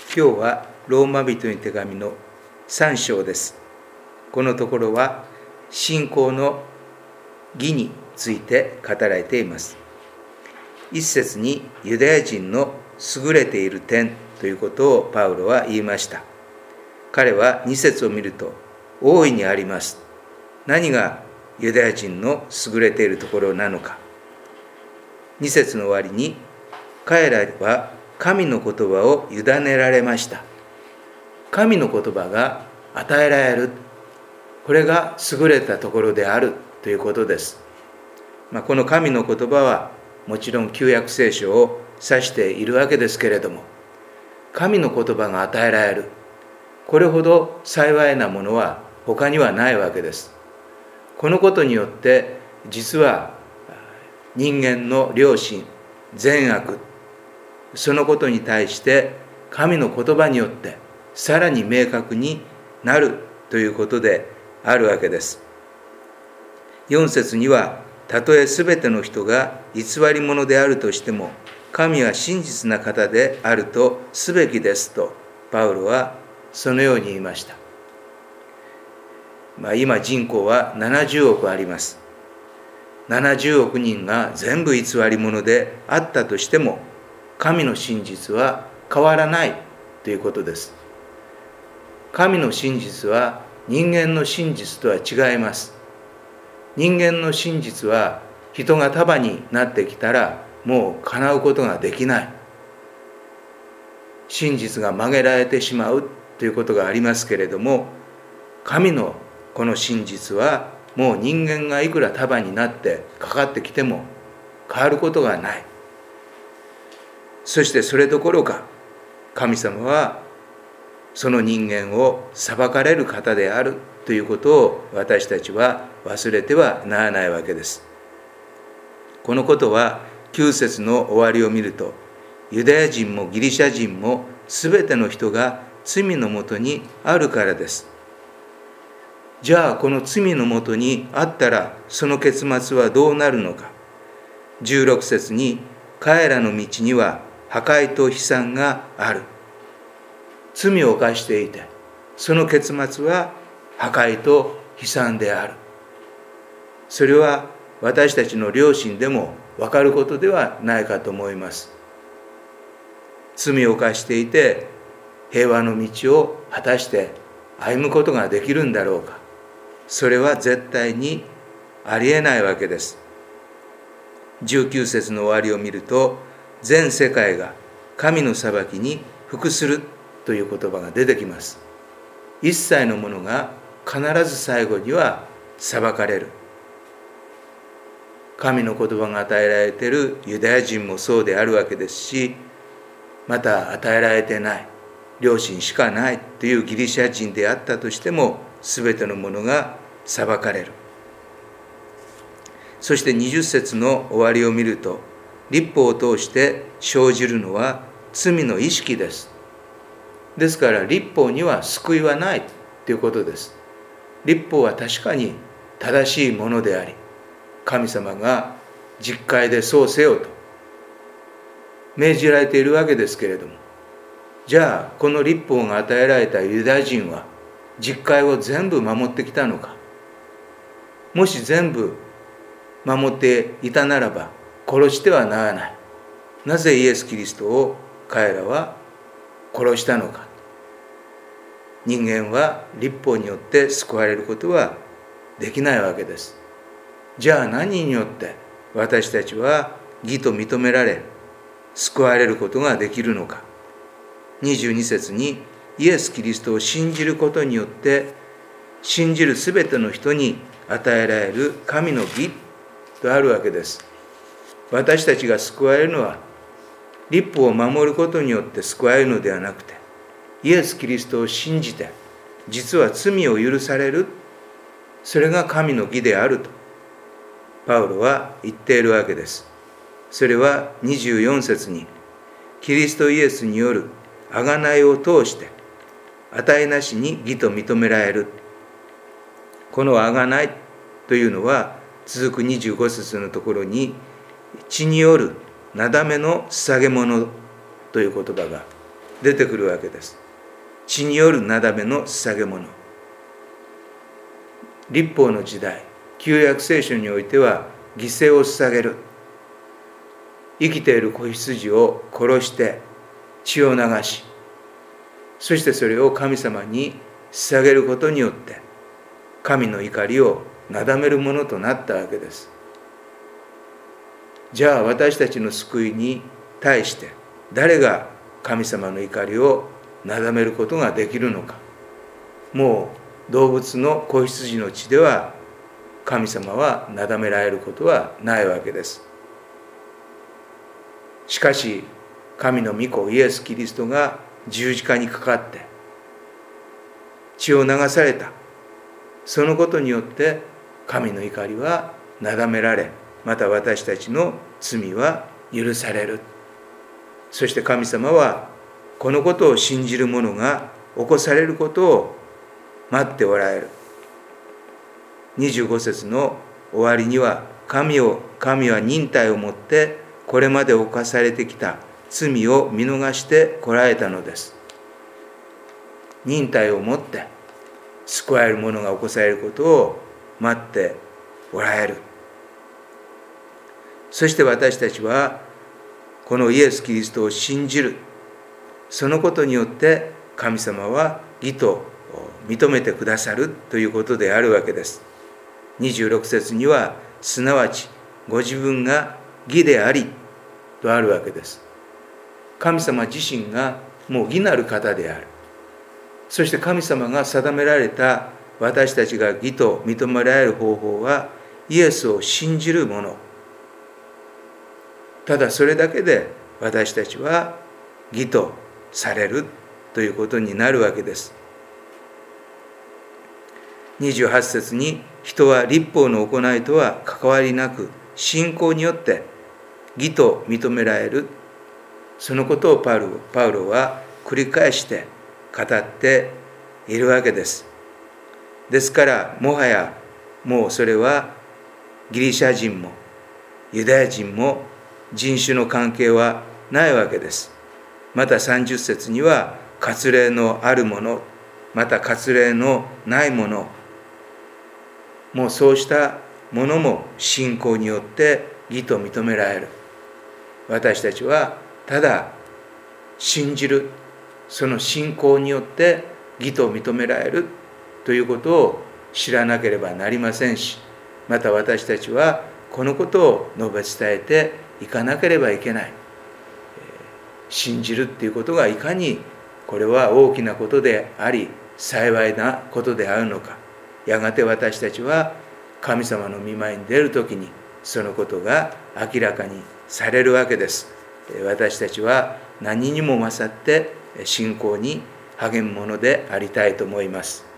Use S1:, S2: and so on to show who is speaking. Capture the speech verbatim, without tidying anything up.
S1: 今日はローマ人の手紙のさん章です。このところは信仰の義について語られています。一節にユダヤ人の優れている点ということをパウロは言いました。彼は二節を見ると大いにあります。何がユダヤ人の優れているところなのか。二節の終わりに彼らは神の言葉を委ねられました。神の言葉が与えられる。これが優れたところであるということです。まあ、この神の言葉はもちろん旧約聖書を指しているわけですけれども、神の言葉が与えられる。これほど幸いなものは他にはないわけです。このことによって実は人間の良心、善悪、そのことに対して神の言葉によってさらに明確になるということであるわけです。よん節には、たとえすべての人が偽り者であるとしても、神は真実な方であるとすべきですと、パウロはそのように言いました。まあ、今人口はななじゅうおくあります。ななじゅうおく人が全部偽り者であったとしても、神の真実は変わらないということです。神の真実は人間の真実とは違います。人間の真実は人が束になってきたらもう叶うことができない。真実が曲げられてしまうということがありますけれども、神のこの真実はもう人間がいくら束になってかかってきても変わることがない。そしてそれどころか、神様はその人間を裁かれる方であるということを私たちは忘れてはならないわけです。このことはきゅう節の終わりを見ると、ユダヤ人もギリシャ人もすべての人が罪のもとにあるからです。じゃあこの罪のもとにあったらその結末はどうなるのか。じゅうろく節に、彼らの道には破壊と悲惨がある。罪を犯していて、その結末は破壊と悲惨である。それは私たちの良心でも分かることではないかと思います。罪を犯していて、平和の道を果たして歩むことができるんだろうか。それは絶対にありえないわけです。じゅうきゅう節の終わりを見ると、全世界が神の裁きに服するという言葉が出てきます。一切のものが必ず最後には裁かれる。神の言葉が与えられているユダヤ人もそうであるわけですし、また与えられてない良心しかないというギリシャ人であったとしても、すべてのものが裁かれる。そしてにじゅう節の終わりを見ると、律法を通して生じるのは罪の意識です。ですから律法には救いはないということです。律法は確かに正しいものであり、神様が実戒でそうせよと命じられているわけですけれども、じゃあこの律法が与えられたユダヤ人は実戒を全部守ってきたのか。もし全部守っていたならば殺してはならない。なぜイエス・キリストを彼らは殺したのか。人間は律法によって救われることはできないわけです。じゃあ何によって私たちは義と認められ、救われることができるのか。にじゅうに節に、イエス・キリストを信じることによって信じるすべての人に与えられる神の義とあるわけです。私たちが救われるのは律法を守ることによって救われるのではなくて、イエス・キリストを信じて実は罪を許される、それが神の義であるとパウロは言っているわけです。それはにじゅうよん節に、キリストイエスによる贖いを通して値なしに義と認められる。この贖いというのは続くにじゅうご節のところに、血によるなだめの捧げ物という言葉が出てくるわけです。血によるなだめの捧げ物。律法の時代、旧約聖書においては犠牲を捧げる。生きている子羊を殺して血を流し、そしてそれを神様に捧げることによって神の怒りをなだめるものとなったわけです。じゃあ私たちの救いに対して誰が神様の怒りをなだめることができるのか。もう動物の子羊の血では神様はなだめられることはないわけです。しかし神の御子イエス・キリストが十字架にかかって血を流された。そのことによって神の怒りはなだめられ、また私たちの罪は許される。そして神様はこのことを信じる者が起こされることを待っておられる。にじゅうご節の終わりには、神を神は忍耐をもってこれまで犯されてきた罪を見逃してこられたのです。忍耐をもって救われる者が起こされることを待っておられる。そして私たちはこのイエス・キリストを信じる。そのことによって神様は義と認めてくださるということであるわけです。にじゅうろく節には、すなわちご自分が義でありとあるわけです。神様自身がもう義なる方である。そして神様が定められた私たちが義と認められる方法はイエスを信じるもの。ただそれだけで私たちは義とされるということになるわけです。にじゅうはち節に、人は律法の行いとは関わりなく信仰によって義と認められる。そのことをパウロ、パウロは繰り返して語っているわけです。ですからもはやもうそれはギリシャ人もユダヤ人も人種の関係はないわけです。またさんじゅう節には、割礼のあるもの、また割礼のないもの、もうそうしたものも信仰によって義と認められる。私たちはただ信じる、その信仰によって義と認められるということを知らなければなりませんし、また私たちはこのことを述べ伝えていかなければいけない。信じるっていうことがいかにこれは大きなことであり幸いなことであるのか。やがて私たちは神様の御前に出るときにそのことが明らかにされるわけです。私たちは何にも勝って信仰に励むものでありたいと思います。